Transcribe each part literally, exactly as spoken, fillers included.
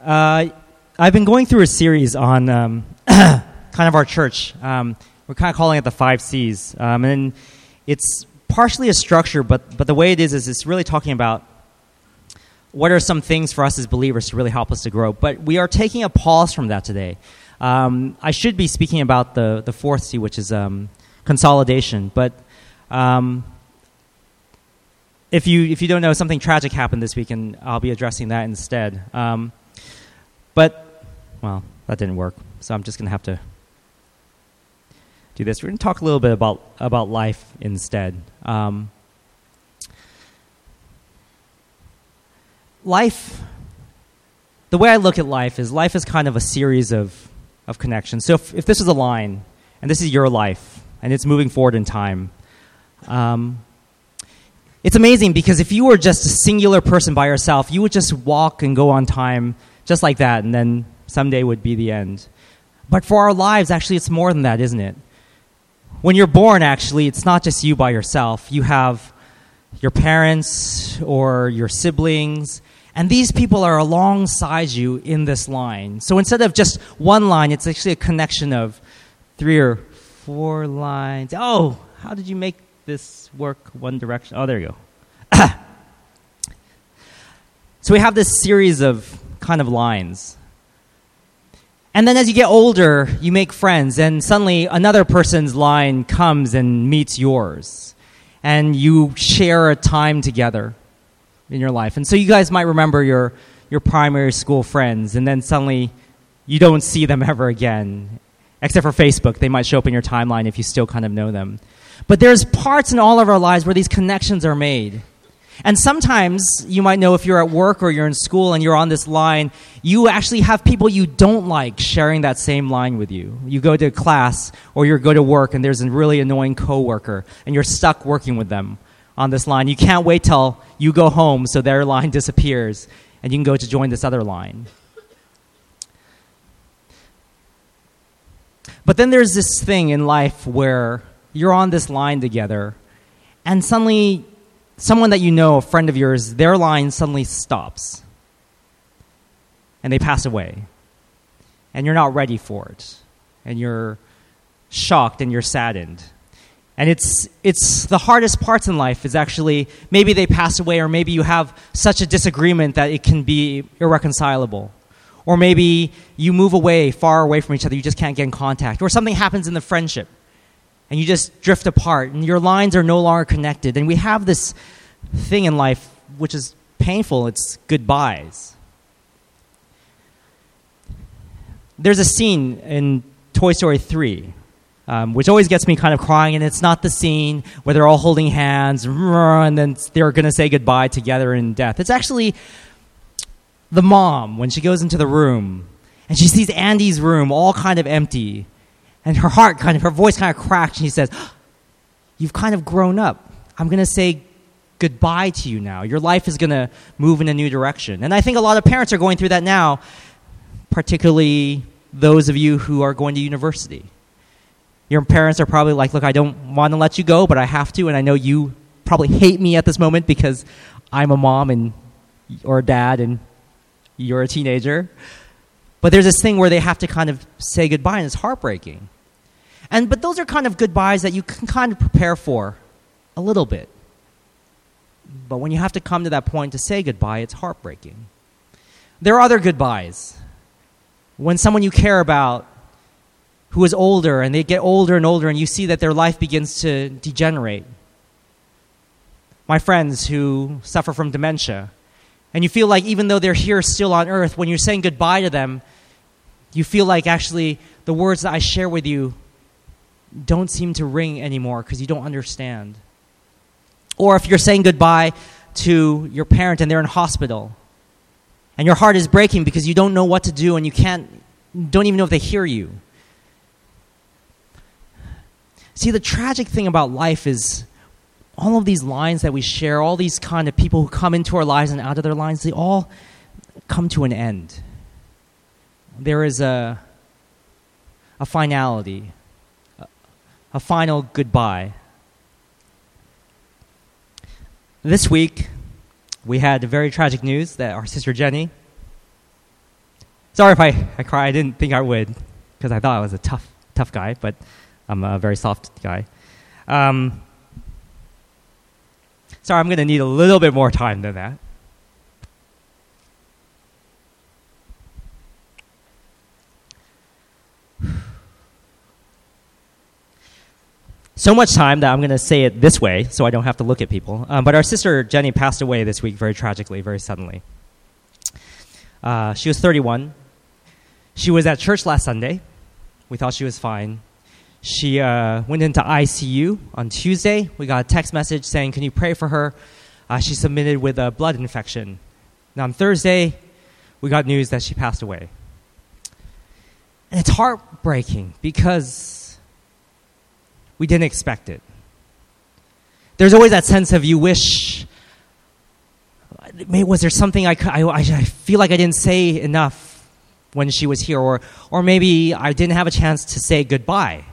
Uh, I've been going through a series on um, kind of our church. Um, we're kind of calling it the five C's. Um, and it's partially a structure, but but the way it is is it's really talking about what are some things for us as believers to really help us to grow. But we are taking a pause from that today. Um, I should be speaking about the, the fourth C, which is um, consolidation. But um, if you if you don't know, something tragic happened this week, and I'll be addressing that instead. Um, but, well, that didn't work, so I'm just going to have to do this. We're going to talk a little bit about, about life instead. Um, life, the way I look at life is life is kind of a series of, of connections. So if, if this is a line, and this is your life, and it's moving forward in time, um, it's amazing because if you were just a singular person by yourself, you would just walk and go on time just like that, and then someday would be the end. But for our lives, actually, it's more than that, isn't it? When you're born, actually, it's not just you by yourself. You have your parents or your siblings, and these people are alongside you in this line. So instead of just one line, it's actually a connection of three or four lines. Oh, how did you make this work one direction? Oh, there you go. So we have this series of kind of lines. And then as you get older, you make friends, and suddenly another person's line comes and meets yours. And you share a time together in your life. And so you guys might remember your, your primary school friends, and then suddenly you don't see them ever again. Except for Facebook. They might show up in your timeline if you still kind of know them. But there's parts in all of our lives where these connections are made. And sometimes, you might know if you're at work or you're in school and you're on this line, you actually have people you don't like sharing that same line with you. You go to class or you go to work and there's a really annoying coworker and you're stuck working with them on this line. You can't wait till you go home so their line disappears and you can go to join this other line. But then there's this thing in life where you're on this line together and suddenly someone that you know, a friend of yours, their line suddenly stops. And they pass away. And you're not ready for it. And you're shocked and you're saddened. And it's it's the hardest parts in life is actually maybe they pass away or maybe you have such a disagreement that it can be irreconcilable. Or maybe you move away, far away from each other, you just can't get in contact. Or something happens in the friendship. And you just drift apart, and your lines are no longer connected. And we have this thing in life which is painful. It's goodbyes. There's a scene in Toy Story three, um, which always gets me kind of crying, and it's not the scene where they're all holding hands, and then they're going to say goodbye together in death. It's actually the mom, when she goes into the room, and she sees Andy's room all kind of empty, and her heart kind of, her voice kind of cracks, and she says, "You've kind of grown up. I'm going to say goodbye to you now. Your life is going to move in a new direction." And I think a lot of parents are going through that now, particularly those of you who are going to university. Your parents are probably like, "Look, I don't want to let you go, but I have to, and I know you probably hate me at this moment because I'm a mom and or a dad and you're a teenager." But there's this thing where they have to kind of say goodbye, and it's heartbreaking. And but those are kind of goodbyes that you can kind of prepare for a little bit. But when you have to come to that point to say goodbye, it's heartbreaking. There are other goodbyes. When someone you care about who is older, and they get older and older, and you see that their life begins to degenerate. My friends who suffer from dementia, and you feel like even though they're here still on earth, when you're saying goodbye to them, you feel like actually the words that I share with you don't seem to ring anymore because you don't understand. Or if you're saying goodbye to your parent and they're in hospital, and your heart is breaking because you don't know what to do and you can't, don't even know if they hear you. See, the tragic thing about life is all of these lines that we share, all these kind of people who come into our lives and out of their lives, they all come to an end. There is a, a finality, a, a final goodbye. This week, we had very tragic news that our sister Jenny Sorry if I, I cry. I didn't think I would because I thought I was a tough, tough guy, but I'm a very soft guy. Um, sorry, I'm going to need a little bit more time than that. So much time that I'm going to say it this way so I don't have to look at people. Um, but our sister Jenny passed away this week very tragically, very suddenly. Uh, she was thirty-one. She was at church last Sunday. We thought she was fine. She uh, went into I C U on Tuesday. We got a text message saying, can you pray for her? Uh, she submitted with a blood infection. Now on Thursday, we got news that she passed away. And it's heartbreaking because we didn't expect it. There's always that sense of you wish, maybe was there something I, I, I feel like I didn't say enough when she was here, or or maybe I didn't have a chance to say goodbye.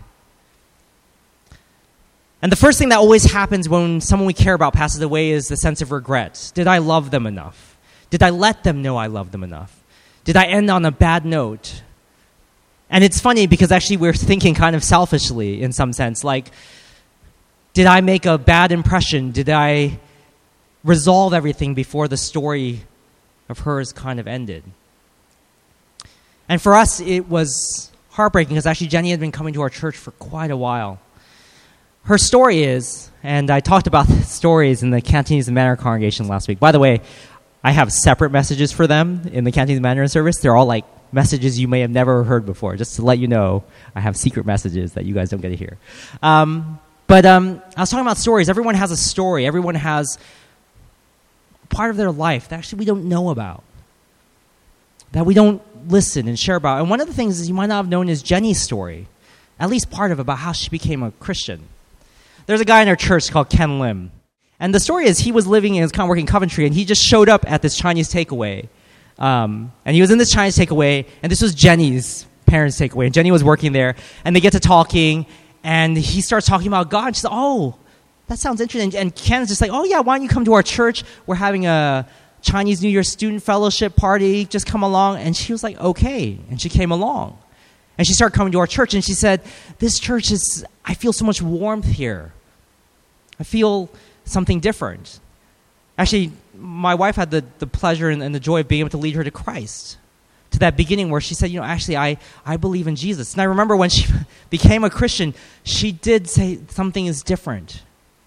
And the first thing that always happens when someone we care about passes away is the sense of regret. Did I love them enough? Did I let them know I loved them enough? Did I end on a bad note? And it's funny because actually we're thinking kind of selfishly in some sense, like, did I make a bad impression? Did I resolve everything before the story of hers kind of ended? And for us, it was heartbreaking because actually Jenny had been coming to our church for quite a while. Her story is, and I talked about the stories in the Cantonese and Mandarin congregation last week. By the way, I have separate messages for them in the Cantonese and Mandarin service. They're all like messages you may have never heard before. Just to let you know, I have secret messages that you guys don't get to hear. Um, but um, I was talking about stories. Everyone has a story. Everyone has part of their life that actually we don't know about, that we don't listen and share about. And one of the things is you might not have known is Jenny's story, at least part of it, about how she became a Christian. There's a guy in our church called Ken Lim. And the story is he was living in, kind of working in Coventry, and he just showed up at this Chinese takeaway. Um, and he was in this Chinese takeaway, and this was Jenny's parents' takeaway. And Jenny was working there, and they get to talking, and he starts talking about God. And she's like, oh, that sounds interesting. And Ken's just like, oh, yeah, why don't you come to our church? We're having a Chinese New Year student fellowship party. Just come along. And she was like, okay. And she came along. And she started coming to our church, and she said, this church is, I feel so much warmth here. I feel something different. Actually, my wife had the, the pleasure and, and the joy of being able to lead her to Christ, to that beginning where she said, you know, actually, I, I believe in Jesus. And I remember when she became a Christian, she did say something is different.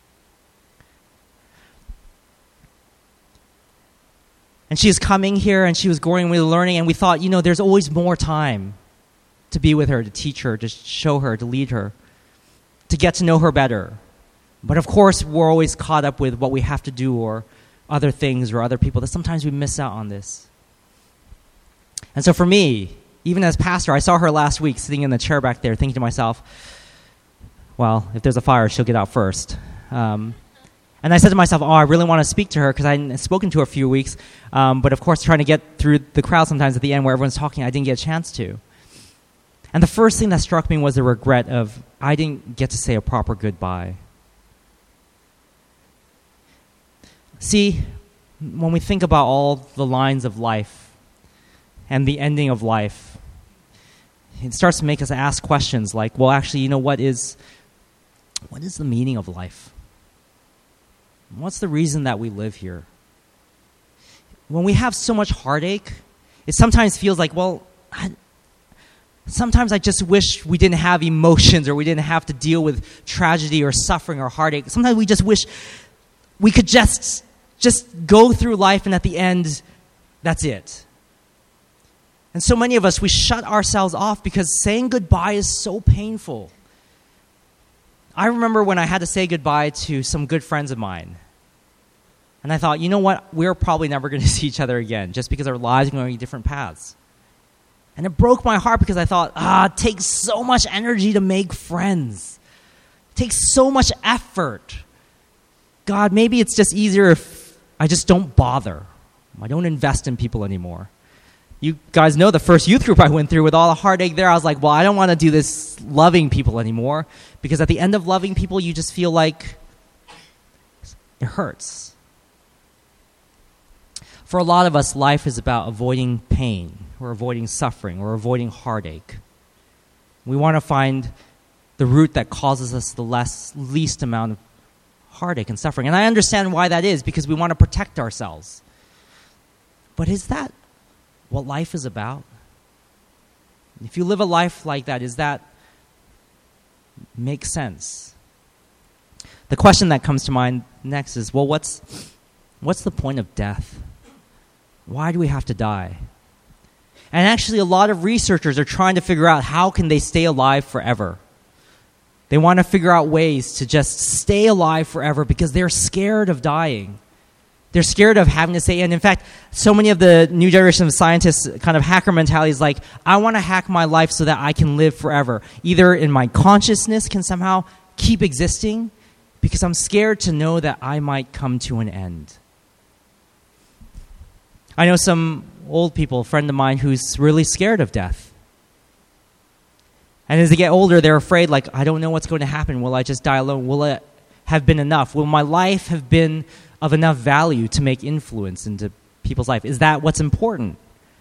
And she was coming here, and she was growing with learning, and we thought, you know, there's always more time to be with her, to teach her, to show her, to lead her, to get to know her better. But of course, we're always caught up with what we have to do or other things or other people that sometimes we miss out on this. And so for me, even as pastor, I saw her last week sitting in the chair back there thinking to myself, well, if there's a fire, she'll get out first. Um, and I said to myself, oh, I really want to speak to her because I hadn't spoken to her a few weeks. Um, but of course, trying to get through the crowd sometimes at the end where everyone's talking, I didn't get a chance to. And the first thing that struck me was the regret of I didn't get to say a proper goodbye. See, when we think about all the lines of life and the ending of life, it starts to make us ask questions like, well, actually, you know, what is, what is the meaning of life? What's the reason that we live here? When we have so much heartache, it sometimes feels like, well, I, sometimes I just wish we didn't have emotions or we didn't have to deal with tragedy or suffering or heartache. Sometimes we just wish we could just... Just go through life, and at the end, that's it. And so many of us, we shut ourselves off because saying goodbye is so painful. I remember when I had to say goodbye to some good friends of mine. And I thought, you know what? We're probably never going to see each other again just because our lives are going different paths. And it broke my heart because I thought, ah, it takes so much energy to make friends. It takes so much effort. God, maybe it's just easier if I just don't bother. I don't invest in people anymore. You guys know the first youth group I went through with all the heartache there. I was like, well, I don't want to do this loving people anymore because at the end of loving people, you just feel like it hurts. For a lot of us, life is about avoiding pain we're avoiding suffering, we're avoiding heartache. We want to find the root that causes us the less, least amount of heartache and suffering. And I understand why that is, because we want to protect ourselves. But is that what life is about? If you live a life like that, does that make sense? The question that comes to mind next is, well, what's what's the point of death? Why do we have to die? And actually, a lot of researchers are trying to figure out how can they stay alive forever. They want to figure out ways to just stay alive forever because they're scared of dying. They're scared of having to say, and in fact, so many of the new generation of scientists kind of hacker mentality is like, I want to hack my life so that I can live forever. Either in my consciousness can somehow keep existing because I'm scared to know that I might come to an end. I know some old people, a friend of mine, who's really scared of death. And as they get older, they're afraid, like, I don't know what's going to happen. Will I just die alone? Will it have been enough? Will my life have been of enough value to make influence into people's life? Is that what's important?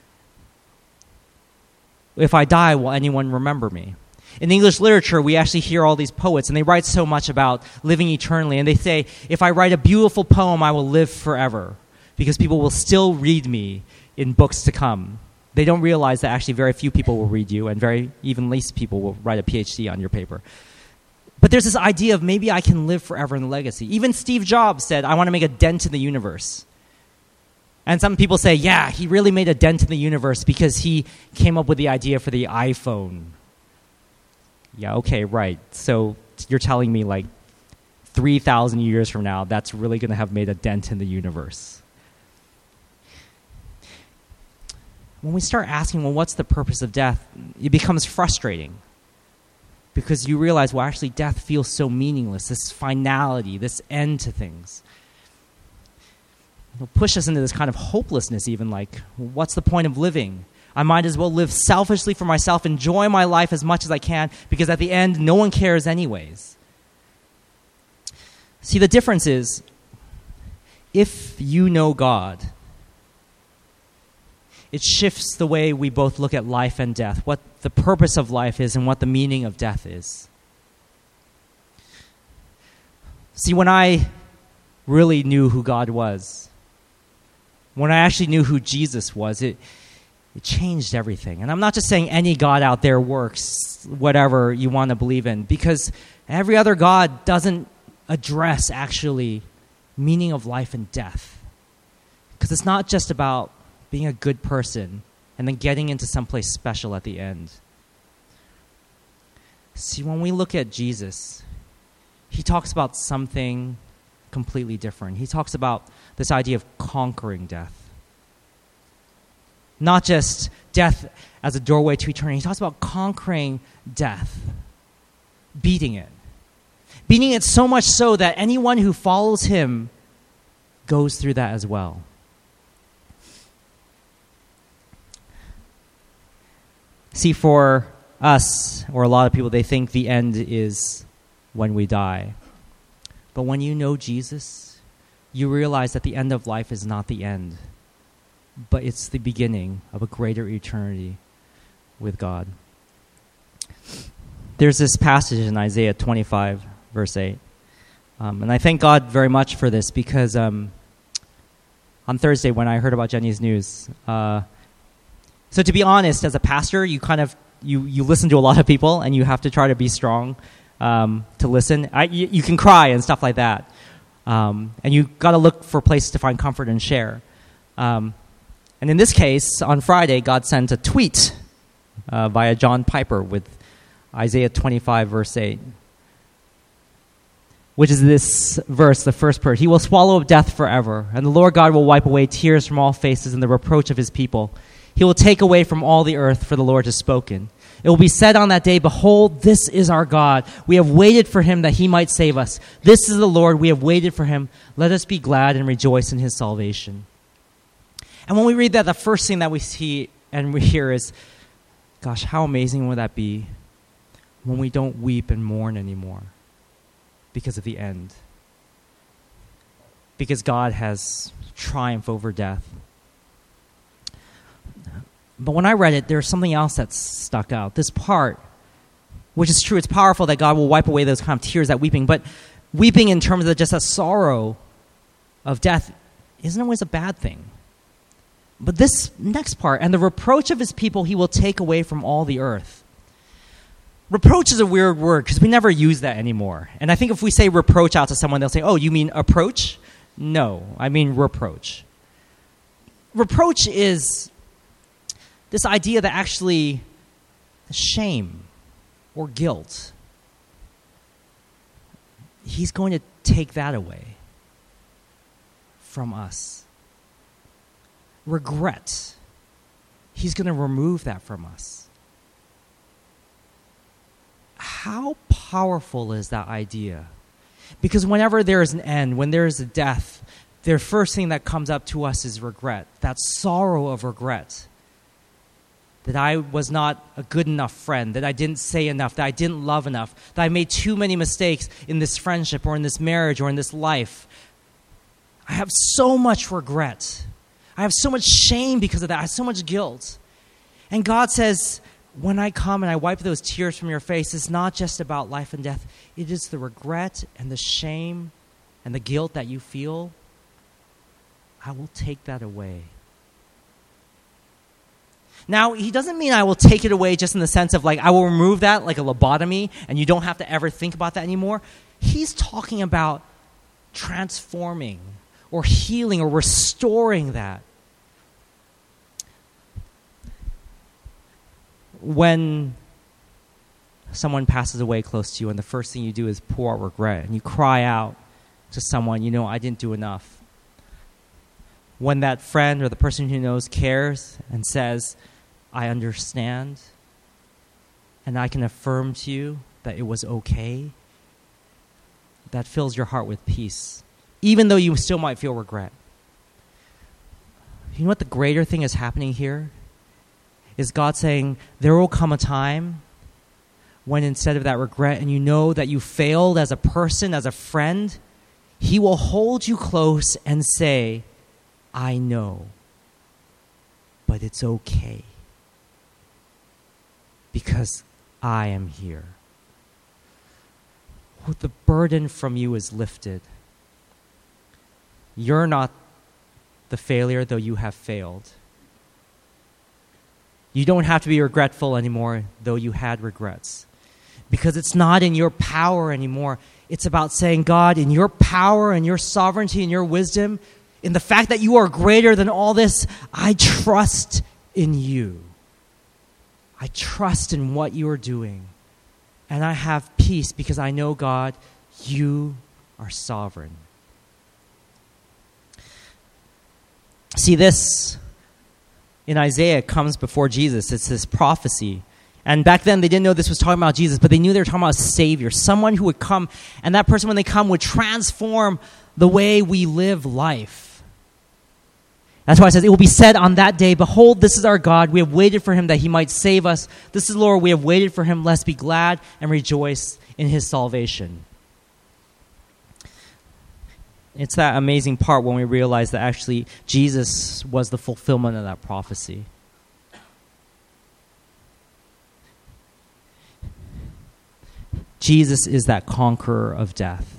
If I die, will anyone remember me? In English literature, we actually hear all these poets, and they write so much about living eternally. And they say, if I write a beautiful poem, I will live forever, because people will still read me in books to come. They don't realize that actually very few people will read you, and very even least people will write a P H D on your paper. But there's this idea of maybe I can live forever in legacy. Even Steve Jobs said, I want to make a dent in the universe. And some people say, yeah, he really made a dent in the universe because he came up with the idea for the iPhone. Yeah, okay, right. So you're telling me like three thousand years from now, that's really going to have made a dent in the universe. When we start asking, well, what's the purpose of death? It becomes frustrating. Because you realize, well, actually, death feels so meaningless, this finality, this end to things. It'll push us into this kind of hopelessness, even like, well, what's the point of living? I might as well live selfishly for myself, enjoy my life as much as I can, because at the end, no one cares anyways. See, the difference is, if you know God, it shifts the way we both look at life and death, what the purpose of life is and what the meaning of death is. See, when I really knew who God was, when I actually knew who Jesus was, it, it changed everything. And I'm not just saying any God out there works, whatever you want to believe in, because every other God doesn't address actually meaning of life and death. Because it's not just about being a good person and then getting into someplace special at the end. See, when we look at Jesus, he talks about something completely different. He talks about this idea of conquering death. Not just death as a doorway to eternity. He talks about conquering death, beating it. Beating it so much so that anyone who follows him goes through that as well. See, for us, or a lot of people, they think the end is when we die. But when you know Jesus, you realize that the end of life is not the end, but it's the beginning of a greater eternity with God. There's this passage in Isaiah twenty-five, verse eight. Um, and I thank God very much for this because um, on Thursday when I heard about Jenny's news, uh, so to be honest, as a pastor, you kind of, you, you listen to a lot of people and you have to try to be strong um, to listen. I, you, you can cry and stuff like that. Um, and you got to look for places to find comfort and share. Um, and in this case, on Friday, God sent a tweet uh, via John Piper with Isaiah twenty-five, verse eight, which is this verse, the first part. He will swallow up death forever, and the Lord God will wipe away tears from all faces and the reproach of his people. He will take away from all the earth, for the Lord has spoken. It will be said on that day, behold, this is our God. We have waited for him that he might save us. This is the Lord. We have waited for him. Let us be glad and rejoice in his salvation. And when we read that, the first thing that we see and we hear is, gosh, how amazing would that be when we don't weep and mourn anymore because of the end? Because God has triumphed over death. But when I read it, there's something else that stuck out. This part, which is true, it's powerful that God will wipe away those kind of tears, that weeping. But weeping in terms of just a sorrow of death isn't always a bad thing. But this next part, and the reproach of his people he will take away from all the earth. Reproach is a weird word because we never use that anymore. And I think if we say reproach out to someone, they'll say, oh, you mean approach? No, I mean reproach. Reproach is this idea that actually shame or guilt, he's going to take that away from us. Regret, he's going to remove that from us. How powerful is that idea? Because whenever there is an end, when there is a death, the first thing that comes up to us is regret, that sorrow of regret. That I was not a good enough friend, that I didn't say enough, that I didn't love enough, that I made too many mistakes in this friendship or in this marriage or in this life. I have so much regret. I have so much shame because of that. I have so much guilt. And God says, when I come and I wipe those tears from your face, it's not just about life and death. It is the regret and the shame and the guilt that you feel. I will take that away. Now, he doesn't mean I will take it away just in the sense of like I will remove that like a lobotomy and you don't have to ever think about that anymore. He's talking about transforming or healing or restoring that. When someone passes away close to you and the first thing you do is pour out regret and you cry out to someone, you know, I didn't do enough. When that friend or the person who knows cares and says, I understand, and I can affirm to you that it was okay, that fills your heart with peace, even though you still might feel regret. You know what the greater thing is happening here? Is God saying, there will come a time when instead of that regret, and you know that you failed as a person, as a friend, he will hold you close and say, I know, but it's okay because I am here. The burden from you is lifted. You're not the failure, though you have failed. You don't have to be regretful anymore, though you had regrets. Because it's not in your power anymore. It's about saying, God, in your power and your sovereignty and your wisdom, in the fact that you are greater than all this, I trust in you. I trust in what you are doing. And I have peace because I know, God, you are sovereign. See, this in Isaiah comes before Jesus. It's this prophecy. And back then, they didn't know this was talking about Jesus, but they knew they were talking about a Savior, someone who would come, and that person, when they come, would transform the way we live life. That's why it says, it will be said on that day, behold, this is our God. We have waited for him that he might save us. This is the Lord. We have waited for him. Let's be glad and rejoice in his salvation. It's that amazing part when we realize that actually Jesus was the fulfillment of that prophecy. Jesus is that conqueror of death.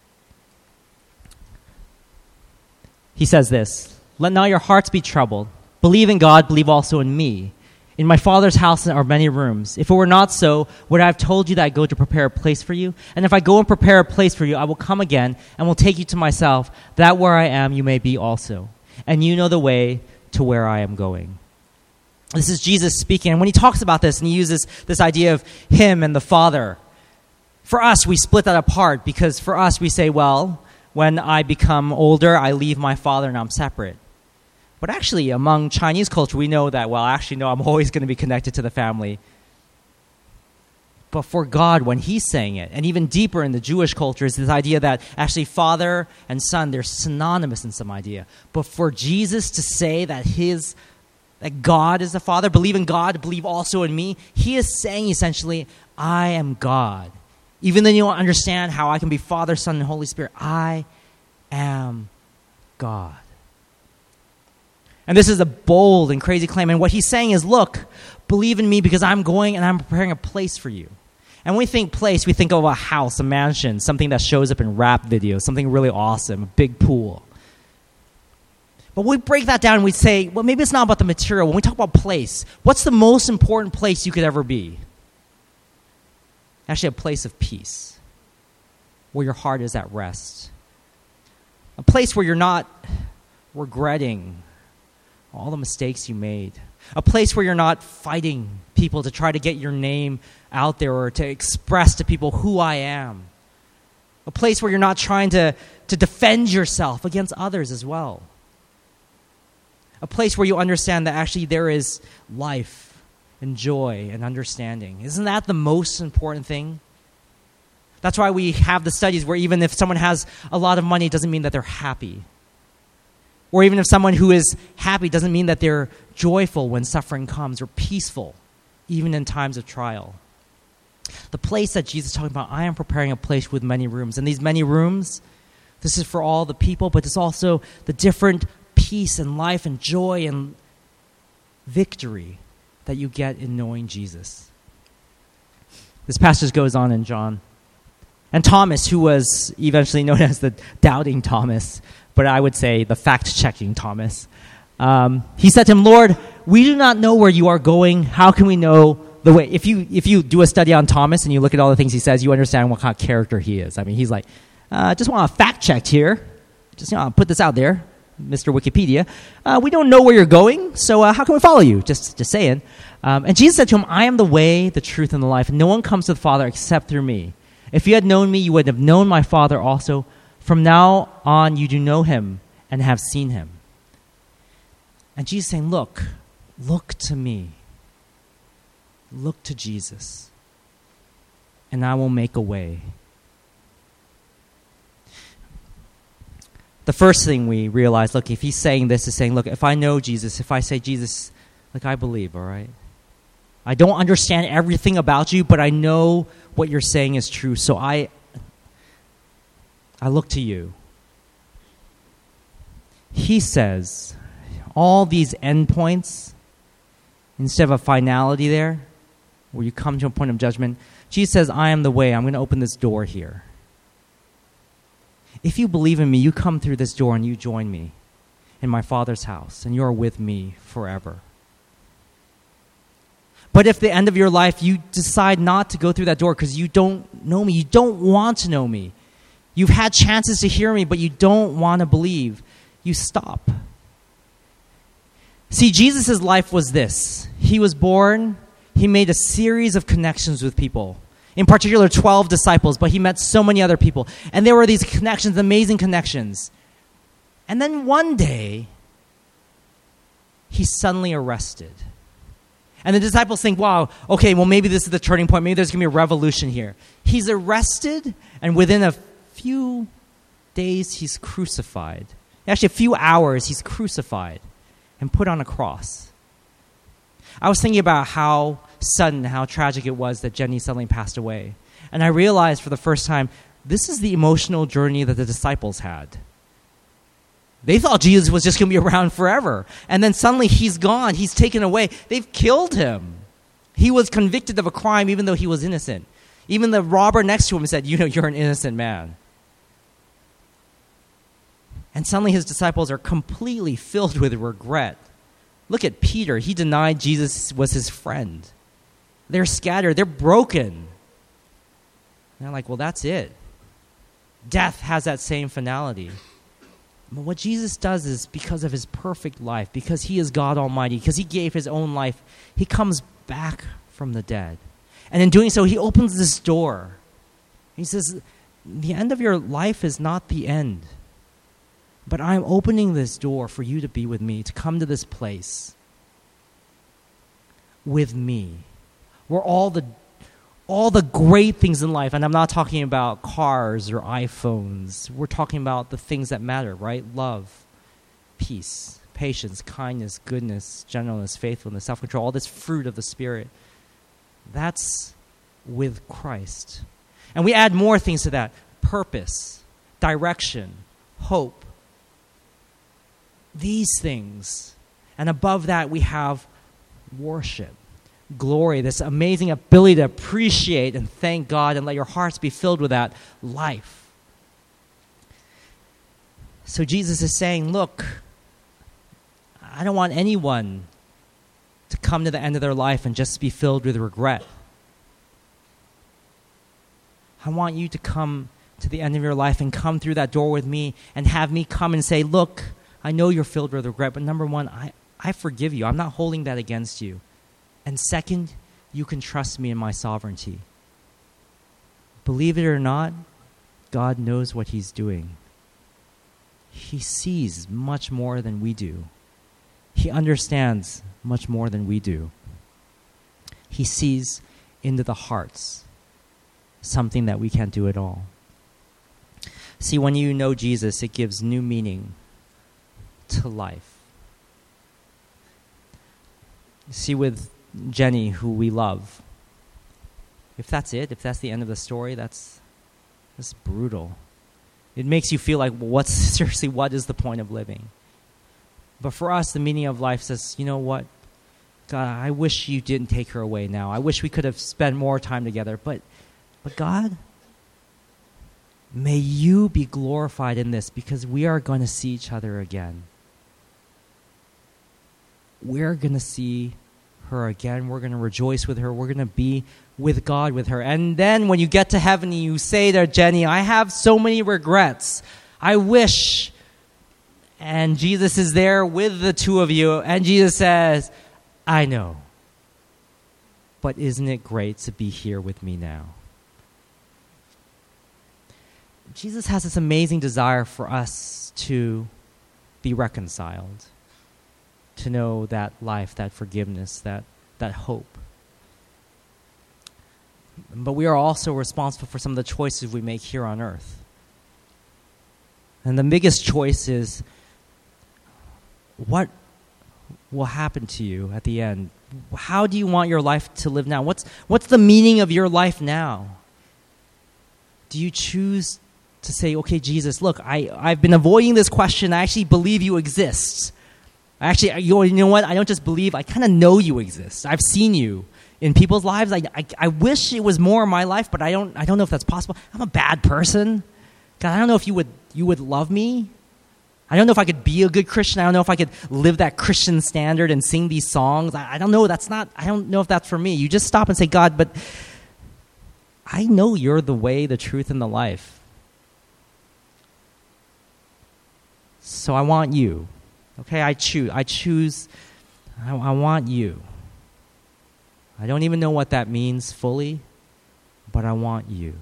He says this, let not your hearts be troubled. Believe in God, believe also in me. In my Father's house are many rooms. If it were not so, would I have told you that I go to prepare a place for you? And if I go and prepare a place for you, I will come again and will take you to myself, that where I am you may be also. And you know the way to where I am going. This is Jesus speaking. And when he talks about this, and he uses this idea of him and the Father, for us, we split that apart because for us, we say, well, when I become older, I leave my father and I'm separate. But actually, among Chinese culture, we know that, well, actually, no, I'm always going to be connected to the family. But for God, when he's saying it, and even deeper in the Jewish culture, is this idea that actually father and son, they're synonymous in some idea. But for Jesus to say that his, that God is the Father, believe in God, believe also in me, he is saying essentially, I am God. Even though you don't understand how I can be Father, Son, and Holy Spirit, I am God. And this is a bold and crazy claim. And what he's saying is, look, believe in me because I'm going and I'm preparing a place for you. And when we think place, we think of a house, a mansion, something that shows up in rap videos, something really awesome, a big pool. But we break that down and we say, well, maybe it's not about the material. When we talk about place, what's the most important place you could ever be? Actually, a place of peace, where your heart is at rest. A place where you're not regretting all the mistakes you made. A place where you're not fighting people to try to get your name out there or to express to people who I am. A place where you're not trying to, to defend yourself against others as well. A place where you understand that actually there is life and joy and understanding. Isn't that the most important thing? That's why we have the studies where even if someone has a lot of money, it doesn't mean that they're happy. Or even if someone who is happy doesn't mean that they're joyful when suffering comes or peaceful, even in times of trial. The place that Jesus is talking about, I am preparing a place with many rooms. And these many rooms, this is for all the people, but it's also the different peace and life and joy and victory that you get in knowing Jesus. This passage goes on in John. And Thomas, who was eventually known as the doubting Thomas, but I would say the fact-checking Thomas, um, he said to him, Lord, we do not know where you are going. How can we know the way? If you if you do a study on Thomas and you look at all the things he says, you understand what kind of character he is. I mean, he's like, uh, just want to fact-check here. Just you know, put this out there, Mister Wikipedia. Uh, we don't know where you're going, so uh, how can we follow you? Just, just saying. Um, and Jesus said to him, I am the way, the truth, and the life. No one comes to the Father except through me. If you had known me, you would have known my Father also. From now on, you do know him and have seen him. And Jesus is saying, look, look to me. Look to Jesus. And I will make a way. The first thing we realize, look, if he's saying this, is saying, look, if I know Jesus, if I say, Jesus, like I believe, all right? I don't understand everything about you, but I know what you're saying is true. So I I look to you. He says, all these endpoints, instead of a finality there, where you come to a point of judgment, Jesus says, I am the way. I'm going to open this door here. If you believe in me, you come through this door and you join me in my Father's house, and you're with me forever. But if at the end of your life you decide not to go through that door because you don't know me, you don't want to know me, you've had chances to hear me, but you don't want to believe, you stop. See, Jesus' life was this. He was born, he made a series of connections with people. In particular, twelve disciples, but he met so many other people. And there were these connections, amazing connections. And then one day, he's suddenly arrested. And the disciples think, wow, okay, well, maybe this is the turning point. Maybe there's going to be a revolution here. He's arrested, and within a few days, he's crucified. Actually, a few hours, he's crucified and put on a cross. I was thinking about how sudden, how tragic it was that Jenny suddenly passed away. And I realized for the first time, this is the emotional journey that the disciples had. They thought Jesus was just going to be around forever. And then suddenly he's gone. He's taken away. They've killed him. He was convicted of a crime even though he was innocent. Even the robber next to him said, you know, you're an innocent man. And suddenly his disciples are completely filled with regret. Look at Peter. He denied Jesus was his friend. They're scattered. They're broken. And they're like, well, that's it. Death has that same finality. But what Jesus does is because of his perfect life, because he is God Almighty, because he gave his own life, he comes back from the dead. And in doing so, he opens this door. He says, the end of your life is not the end. But I'm opening this door for you to be with me, to come to this place with me, where all the all the great things in life, and I'm not talking about cars or iPhones, we're talking about the things that matter, right? Love, peace, patience, kindness, goodness, gentleness, faithfulness, self-control, all this fruit of the Spirit. That's with Christ. And we add more things to that. Purpose, direction, hope. These things And above that, we have worship, glory, this amazing ability to appreciate and thank God and let your hearts be filled with that life. So Jesus is saying, look, I don't want anyone to come to the end of their life and just be filled with regret. I want you to come to the end of your life and come through that door with me and have me come and say, look, I know you're filled with regret, but number one, I, I forgive you. I'm not holding that against you. And second, you can trust me in my sovereignty. Believe it or not, God knows what he's doing. He sees much more than we do. He understands much more than we do. He sees into the hearts, something that we can't do at all. See, when you know Jesus, it gives new meaning to life. See, with Jenny, who we love, if that's it, if that's the end of the story, that's that's brutal. It makes you feel like, well, what's seriously, what is the point of living? But for us, the meaning of life says, you know what? God, I wish you didn't take her away now. I wish we could have spent more time together. But, but God, may you be glorified in this, because we are going to see each other again. We're going to see her again. We're going to rejoice with her. We're going to be with God with her. And then when you get to heaven, you say to Jenny, I have so many regrets. I wish. And Jesus is there with the two of you. And Jesus says, I know. But isn't it great to be here with me now? Jesus has this amazing desire for us to be reconciled, to know that life, that forgiveness, that, that hope. But we are also responsible for some of the choices we make here on earth. And the biggest choice is, what will happen to you at the end? How do you want your life to live now? What's, what's the meaning of your life now? Do you choose to say, okay, Jesus, look, I, I've been avoiding this question. I actually believe you exist. I actually, you know what? I don't just believe, I kind of know you exist. I've seen you in people's lives. I, I, I wish it was more in my life, but I don't, I don't know if that's possible. I'm a bad person. God, I don't know if you would, you would love me. I don't know if I could be a good Christian. I don't know if I could live that Christian standard and sing these songs. I, I don't know. That's not, I don't know if that's for me. You just stop and say, God, but I know you're the way, the truth, and the life. So I want you. Okay, I choose. I choose. I, I want you. I don't even know what that means fully, but I want you.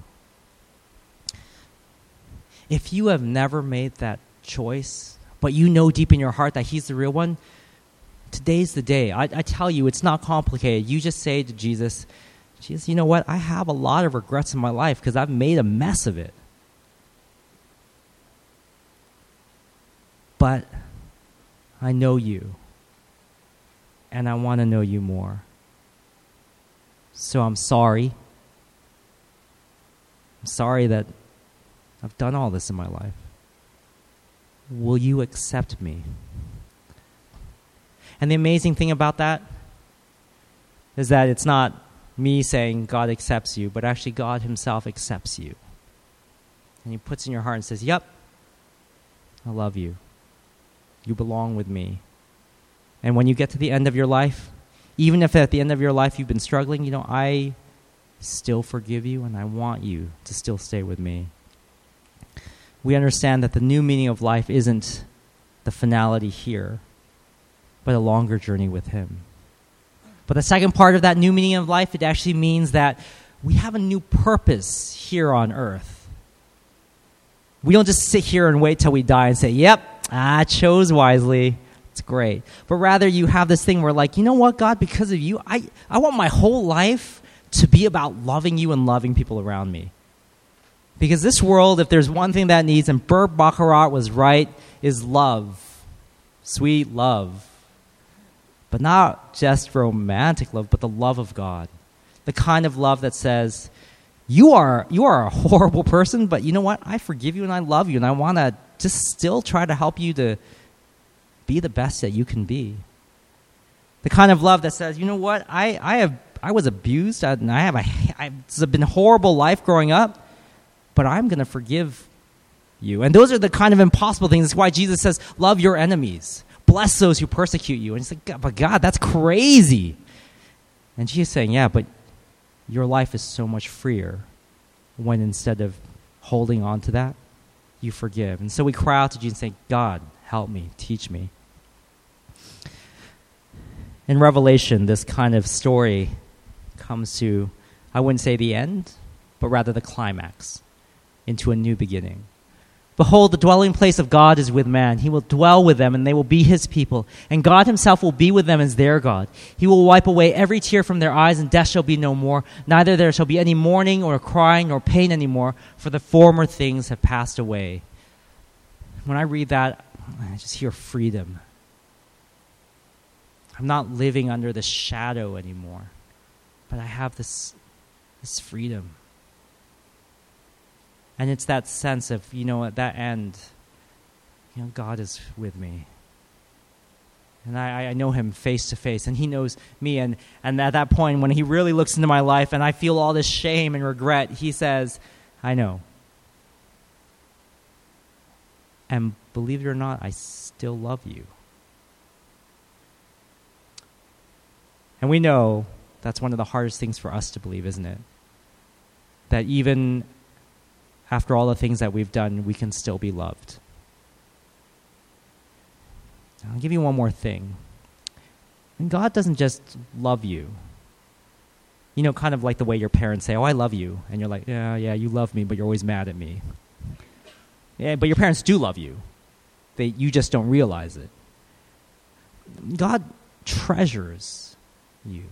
If you have never made that choice, but you know deep in your heart that he's the real one, today's the day. I, I tell you, it's not complicated. You just say to Jesus, Jesus, you know what? I have a lot of regrets in my life because I've made a mess of it. But I know you, and I want to know you more. So I'm sorry. I'm sorry that I've done all this in my life. Will you accept me? And the amazing thing about that is that it's not me saying God accepts you, but actually God himself accepts you. And he puts in your heart and says, yep, I love you. You belong with me. And when you get to the end of your life, even if at the end of your life you've been struggling, you know, I still forgive you and I want you to still stay with me. We understand that the new meaning of life isn't the finality here, but a longer journey with him. But the second part of that new meaning of life, it actually means that we have a new purpose here on earth. We don't just sit here and wait till we die and say, yep, I chose wisely. It's great. But rather you have this thing where like, you know what, God, because of you, I, I want my whole life to be about loving you and loving people around me. Because this world, if there's one thing that needs, and Burt Bacharach was right, is love. Sweet love. But not just romantic love, but the love of God. The kind of love that says, you are you are a horrible person, but you know what? I forgive you and I love you, and I want to just still try to help you to be the best that you can be. The kind of love that says, you know what, I, I have I was abused, and I have a I, it's been a horrible life growing up, but I'm going to forgive you. And those are the kind of impossible things. That's why Jesus says, love your enemies. Bless those who persecute you. And he's like, but God, that's crazy. And Jesus is saying, yeah, but your life is so much freer when instead of holding on to that, you forgive. And so we cry out to Jesus and say, God, help me, teach me. In Revelation, this kind of story comes to, I wouldn't say the end, but rather the climax, into a new beginning. Behold, the dwelling place of God is with man. He will dwell with them, and they will be his people. And God himself will be with them as their God. He will wipe away every tear from their eyes, and death shall be no more. Neither there shall be any mourning or crying nor pain anymore, for the former things have passed away. When I read that, I just hear freedom. I'm not living under the shadow anymore, but I have this, this freedom. And it's that sense of, you know, at that end, you know, God is with me. And I, I know him face to face, and he knows me. And, and at that point, when he really looks into my life and I feel all this shame and regret, he says, I know. And believe it or not, I still love you. And we know that's one of the hardest things for us to believe, isn't it? That even after all the things that we've done, we can still be loved. I'll give you one more thing. And God doesn't just love you. You know, kind of like the way your parents say, oh, I love you. And you're like, yeah, yeah, you love me, but you're always mad at me. Yeah, but your parents do love you. They, you just don't realize it. God treasures you.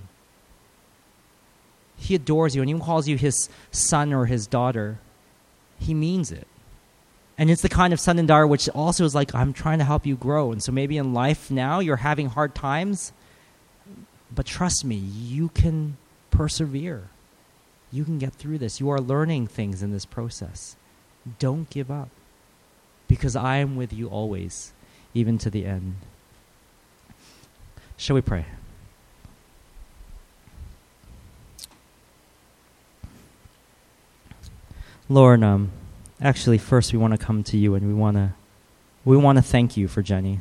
He adores you, and he calls you his son or his daughter. He means it. And it's the kind of son and daughter which also is like, I'm trying to help you grow. And so maybe in life now you're having hard times, but trust me, you can persevere. You can get through this. You are learning things in this process. Don't give up, because I am with you always, even to the end. Shall we pray? Lord, um, actually, first we want to come to you, and we want to we want to thank you for Jenny.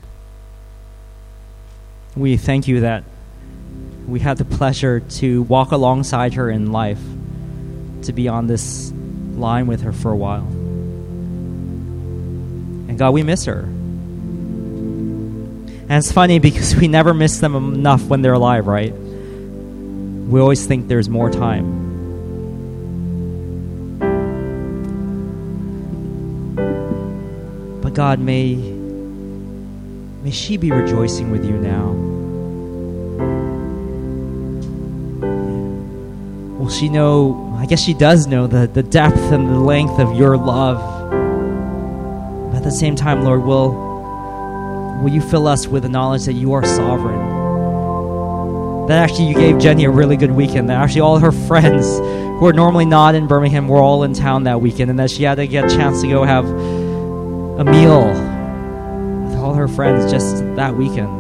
We thank you that we had the pleasure to walk alongside her in life, to be on this line with her for a while. And God, we miss her. And it's funny because we never miss them enough when they're alive, right? We always think there's more time. But God, may, may she be rejoicing with you now. Will she know, I guess she does know, the, the depth and the length of your love. But at the same time, Lord, will, will you fill us with the knowledge that you are sovereign? That actually you gave Jenny a really good weekend. That actually all her friends who are normally not in Birmingham were all in town that weekend, and that she had to get a chance to go have a meal with all her friends just that weekend.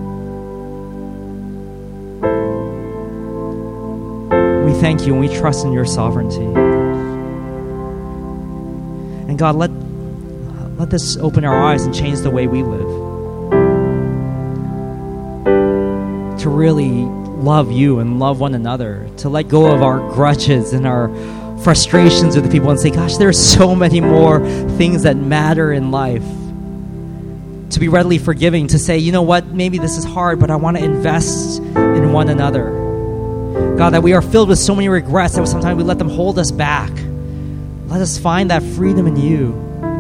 We thank you and we trust in your sovereignty. And God, let, let this open our eyes and change the way we live. To really love you and love one another. To let go of our grudges and our frustrations with the people and say, gosh, there are so many more things that matter in life. To be readily forgiving, to say, you know what, maybe this is hard, but I want to invest in one another. God, that we are filled with so many regrets that sometimes we let them hold us back. Let us find that freedom in you.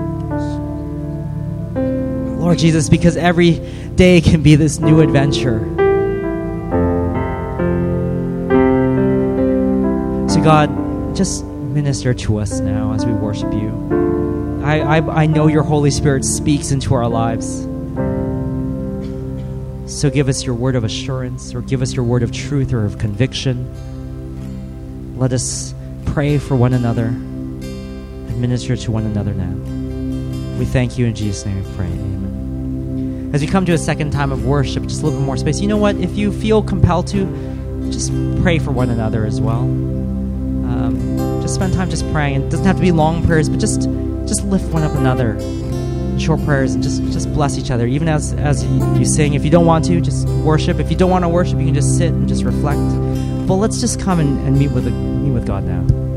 Lord Jesus, because every day can be this new adventure. So God, just minister to us now as we worship you. I, I, I know your Holy Spirit speaks into our lives. So give us your word of assurance, or give us your word of truth or of conviction. Let us pray for one another and minister to one another now. We thank you in Jesus' name we pray. Amen. as we come to a second time of worship, just a little bit more space. You know what? If you feel compelled to, just pray for one another as well. Um, just spend time just praying. It doesn't have to be long prayers, but just just lift one up another. Short prayers, and just just bless each other. Even as as you, you sing, if you don't want to, just worship. If you don't want to worship, you can just sit and just reflect. But let's just come and, and meet with the, meet with God now.